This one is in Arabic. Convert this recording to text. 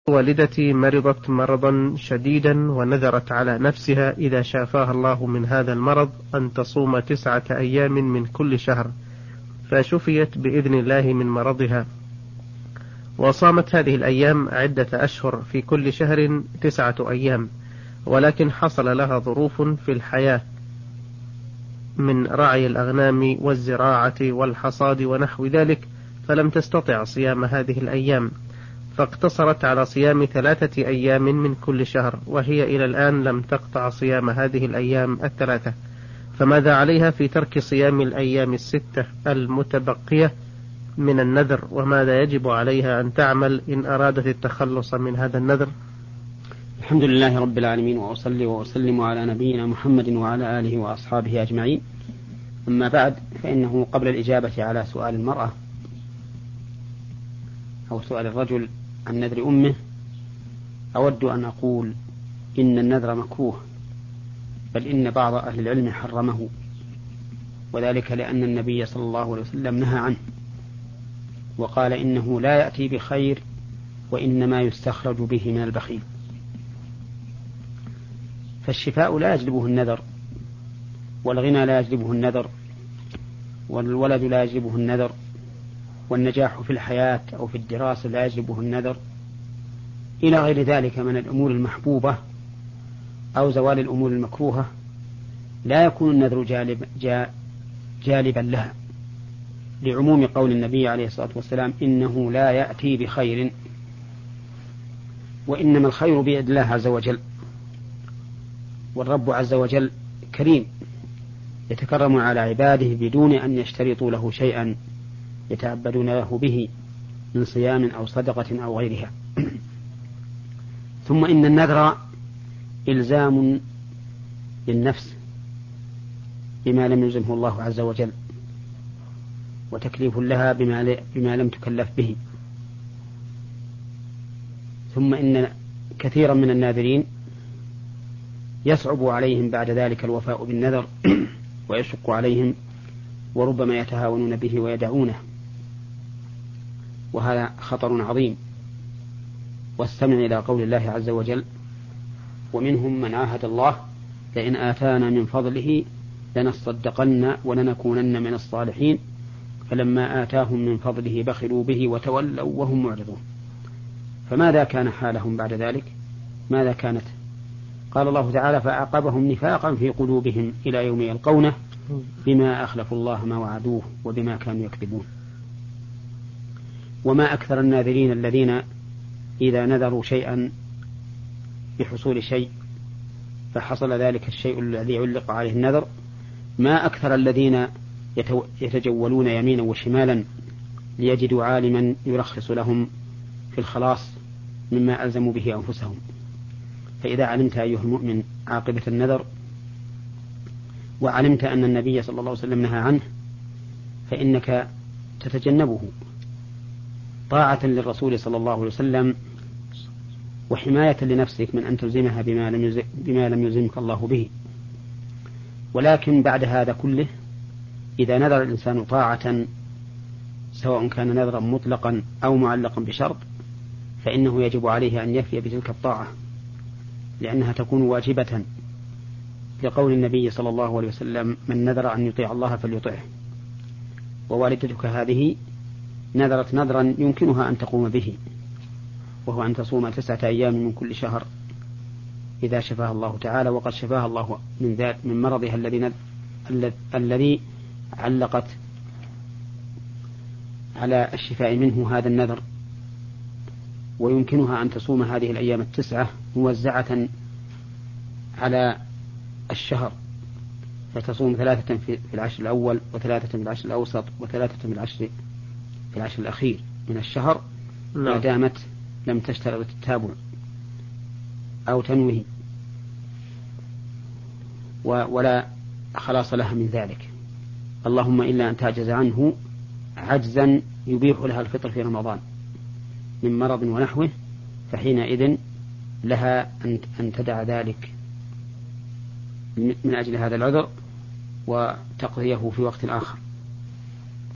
والدتي مرضت مرضا شديدا ونذرت على نفسها إذا شافاها الله من هذا المرض أن تصوم 9 أيام من كل شهر، فشفيت بإذن الله من مرضها، وصامت هذه الأيام عدة أشهر في كل شهر 9 أيام، ولكن حصل لها ظروف في الحياة من رعي الأغنام والزراعة والحصاد ونحو ذلك، فلم تستطع صيام هذه الأيام، فاقتصرت على صيام 3 أيام من كل شهر، وهي إلى الآن لم تقطع صيام هذه الأيام 3، فماذا عليها في ترك صيام الأيام 6 المتبقية من النذر، وماذا يجب عليها أن تعمل إن أرادت التخلص من هذا النذر؟ الحمد لله رب العالمين، وأصلي وأسلم على نبينا محمد وعلى آله وأصحابه أجمعين. أما بعد، فإنه قبل الإجابة على سؤال المرأة أو سؤال الرجل عن نذر أمه، أود أن أقول إن النذر مكروه، بل إن بعض أهل العلم حرمه، وذلك لأن النبي صلى الله عليه وسلم نهى عنه وقال إنه لا يأتي بخير وإنما يستخرج به من البخيل. فالشفاء لا يجلبه النذر، والغنى لا يجلبه النذر، والولد لا يجلبه النذر، والنجاح في الحياة أو في الدراسة لا يجلبه النذر، إلى غير ذلك من الأمور المحبوبة أو زوال الأمور المكروهة، لا يكون النذر جالبا لها، لعموم قول النبي عليه الصلاة والسلام إنه لا يأتي بخير، وإنما الخير بيد الله عز وجل. والرب عز وجل كريم يتكرم على عباده بدون أن يشترطوا له شيئا يتعبدون له به من صيام أو صدقة أو غيرها. ثم إن النذر إلزام للنفس بما لم يلزمه الله عز وجل، وتكليف لها بما لم تكلف به. ثم إن كثيرا من الناذرين يصعب عليهم بعد ذلك الوفاء بالنذر ويشق عليهم، وربما يتهاونون به ويدعونه، وهذا خطر عظيم. واستمع إلى قول الله عز وجل: ومنهم من عاهد الله لئن آتانا من فضله لنصدقن ولنكونن من الصالحين فلما آتاهم من فضله بخلوا به وتولوا وهم معرضون. فماذا كان حالهم بعد ذلك؟ ماذا كانت؟ قال الله تعالى: فأعقبهم نفاقا في قلوبهم إلى يوم يلقونه بما أخلفوا الله ما وعدوه وبما كانوا يكذبون. وما أكثر الناذرين الذين إذا نذروا شيئا بحصول شيء فحصل ذلك الشيء الذي علق عليه النذر، ما أكثر الذين يتجولون يمينا وشمالا ليجدوا عالما يرخص لهم في الخلاص مما ألزموا به أنفسهم. فإذا علمت أيها المؤمن عاقبة النذر، وعلمت أن النبي صلى الله عليه وسلم نهى عنه، فإنك تتجنبه طاعة للرسول صلى الله عليه وسلم، وحماية لنفسك من أن تلزمها بما لم يلزمك الله به. ولكن بعد هذا كله، إذا نذر الإنسان طاعة سواء كان نذرا مطلقا أو معلقا بشرط، فإنه يجب عليه أن يفي بتلك الطاعة، لأنها تكون واجبة، لقول النبي صلى الله عليه وسلم: من نذر أن يطيع الله فليطعه. ووالدتك هذه نذرت نذرا يمكنها أن تقوم به، وهو أن تصوم 9 أيام من كل شهر إذا شفاها الله تعالى، وقد شفاها الله من مرضها الذي علقت على الشفاء منه هذا النذر. ويمكنها أن تصوم هذه الأيام 9 موزعة على الشهر، فتصوم 3 في العشر الأول، و3 في العشر الأوسط، و3 في العشر الأخير من الشهر، ما دامت لم تشترط التابع أو تنوه، ولا خلاص لها من ذلك، اللهم إلا أن تعجز عنه عجزا يبيح لها الفطر في رمضان من مرض ونحوه، فحينئذ لها أن تدع ذلك من أجل هذا العذر وتقضيه في وقت آخر.